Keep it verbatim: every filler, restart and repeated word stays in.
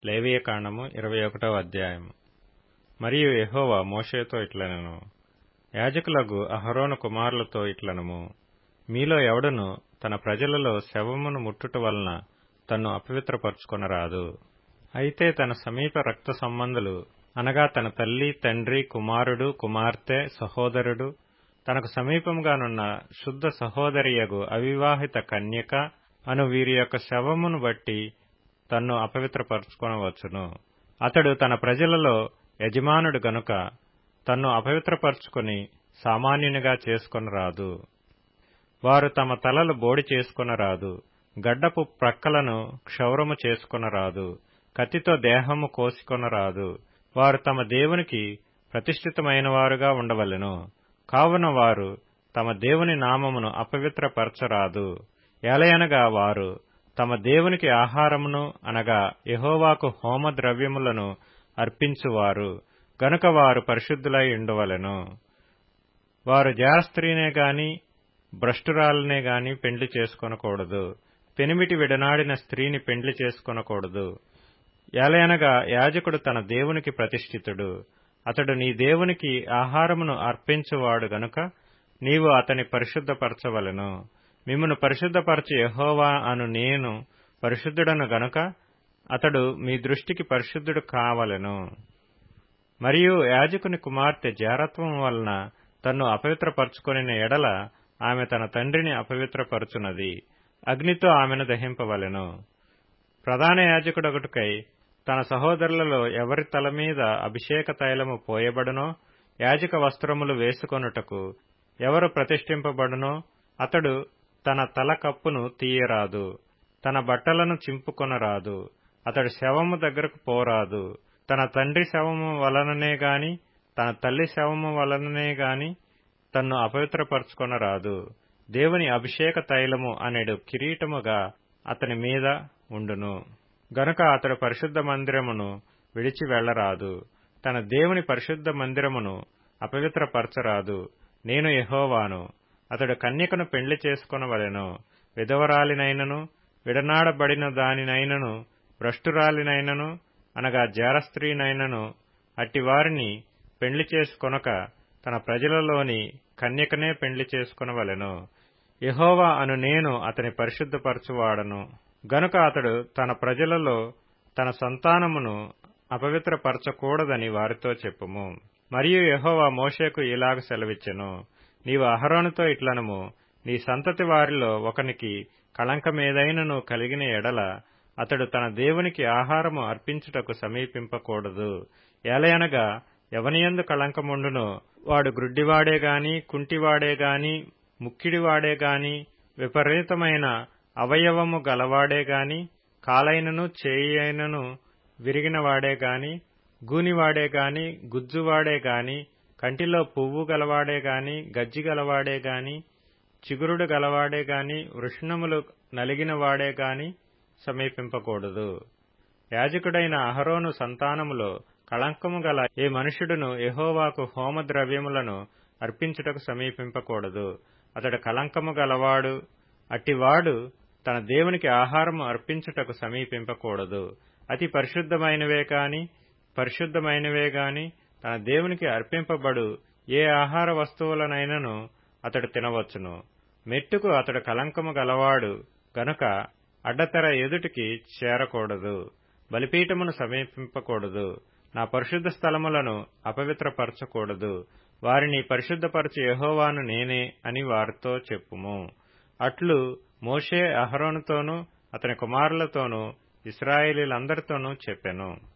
లేవియకాండము ఇరవై ఒకటవ అధ్యాయము. మరియు యెహోవా మోషేతో ఇట్లనెను, యాజకులగు అహరోను కుమారులతో ఇట్లనము, మీలో ఎవడును తన ప్రజలలో శవమును ముట్టుట వలన తన్ను అపవిత్రపరచుకొనరాదు. అయితే తన సమీప రక్త సంబంధులు అనగా తన తల్లి, తండ్రి, కుమారుడు, కుమార్తె, సహోదరుడు, తనకు సమీపముగానున్న శుద్ధ సహోదరియగు అవివాహిత కన్యక అను వీరి యొక్క శవమును బట్టి తన్ను అపవిత్రపరచుకొనవచ్చును. అతడు తన ప్రజలలో యజమానుడు గనుక తన్ను అపవిత్రపరచుకొని సామాన్యునిగా చేసుకొనరాదు. వారు తమ తలలు బోడి చేసుకొనరాదు, గడ్డపు ప్రక్కలను క్షౌరము చేసుకొనరాదు, కత్తితో దేహము కోసికొనరాదు. వారు తమ దేవునికి ప్రతిష్ఠితమైనవారుగా ఉండవలెను. కావున వారు తమ దేవుని నామమును అపవిత్రపరచరాదు. ఏలయనగా వారు తమ దేవునికి ఆహారమును అనగా యెహోవాకు హోమ ద్రవ్యములను అర్పించువారు గనుక వారు పరిశుద్ధులై ఉండవలెను. వారు జారస్త్రీనే గాని భ్రష్టురాలనే గాని పెండ్లి చేసుకొనకూడదు. పెనిమిటి విడనాడిన స్త్రీని పెండ్లి చేసుకొనకూడదు. ఏలయనగా యాజకుడు తన దేవునికి ప్రతిష్ఠితుడు. అతడు నీ దేవునికి ఆహారమును అర్పించువాడు గనుక నీవు అతని పరిశుద్ధపరచవలెను. మిమ్మును పరిశుద్ధపరచు యెహోవా అను నేను పరిశుద్ధుడను గనుక అతడు మీ దృష్టికి పరిశుద్ధుడు కావలెను. మరియు యాజకుని కుమార్తె జారత్వం వలన తన్ను అపవిత్రపరచుకొనిన ఎడల ఆమె తన తండ్రిని అపవిత్రపరచునది. అగ్నితో ఆమెను దహింపవలెను. ప్రధాన యాజకుడొకటికై తన సహోదరులలో ఎవరి తల మీద అభిషేక తైలము పోయబడునో, యాజక వస్త్రములు వేసుకొనుటకు ఎవరు ప్రతిష్ఠింపబడునో అతడు తన తల కప్పును తీయరాదు, తన బట్టలను చింపుకొనరాదు, అతడు శవము దగ్గరకు పోరాదు. తన తండ్రి శవము వలననే గాని తన తల్లి శవము వలననే గాని తన్ను అపవిత్రపరచుకొనరాదు. దేవుని అభిషేక తైలము అనేడు కిరీటముగా అతని మీద ఉండును గనుక అతడు పరిశుద్ధ మందిరమును విడిచి వెళ్లరాదు. తన దేవుని పరిశుద్ధ మందిరమును అపవిత్రపరచరాదు. నేను యెహోవాను. అతడు కన్యకను పెండ్లి చేసుకొనవలెను. విధవరాలినైనను విడనాడబడిన దానినైనను భ్రష్టురాలినైనను అనగా జారస్త్రీనైనను అట్టివారిని పెండ్లి చేసుకొనక తన ప్రజలలోని కన్యకనే పెండ్లి చేసుకొనవలెను. యెహోవా అను నేను అతని పరిశుద్ధపరచువాడను గనుక అతడు తన ప్రజలలో తన సంతానమును అపవిత్రపరచకూడదని వారితో చెప్పుము. మరియు యెహోవా మోషేకు ఇలాగ సెలవిచ్చెను, నీవు అహరోనుతో ఇట్లనము, నీ సంతతి వారిలో ఒకనికి కళంకమేదైనను కలిగిన ఎడల అతడు తన దేవునికి ఆహారము అర్పించుటకు సమీపింపకూడదు. ఏలయనగా ఎవనియందు కళంకముండునో వాడు గ్రుడ్డివాడే గాని కుంటివాడే గాని ముక్కిడివాడే గాని విపరీతమైన అవయవము గలవాడే గాని కాలైనను చేయి అయినను విరిగినవాడే గాని గూనివాడే గాని గుజ్జువాడే గాని కంటిలో పువ్వు గలవాడే గాని గజ్జి గలవాడే గాని చిగురుడు గలవాడే గాని వృషణములు నలిగిన వాడే గాని సమీపింపకూడదు. యాజకుడైన అహరోను సంతానములో కళంకము గల ఏ మనుష్యుడును యెహోవాకు హోమ ద్రవ్యములను అర్పించుటకు సమీపింపకూడదు. అతడు కళంకము గలవాడు. అట్టివాడు తన దేవునికి ఆహారము అర్పించుటకు సమీపింపకూడదు. అతి పరిశుద్ధమైనవే కాని పరిశుద్ధమైనవే గాని తన దేవునికి అర్పింపబడు ఏ ఆహార వస్తువులనైనను అతడు తినవచ్చును. మెట్టుకు అతడు కళంకము గలవాడు గనుక అడ్డతెర ఎదుటికి చేరకూడదు. బలిపీఠమును సమీపింపకూడదు. నా పరిశుద్ధ స్థలములను అపవిత్రపరచకూడదు. వారిని పరిశుద్ధపరచు యెహోవాను నేనే అని వారితో చెప్పుము. అట్లు మోషే అహరోనుతోనూ అతని కుమారులతోనూ ఇశ్రాయేలీయులందరితోనూ చెప్పెను.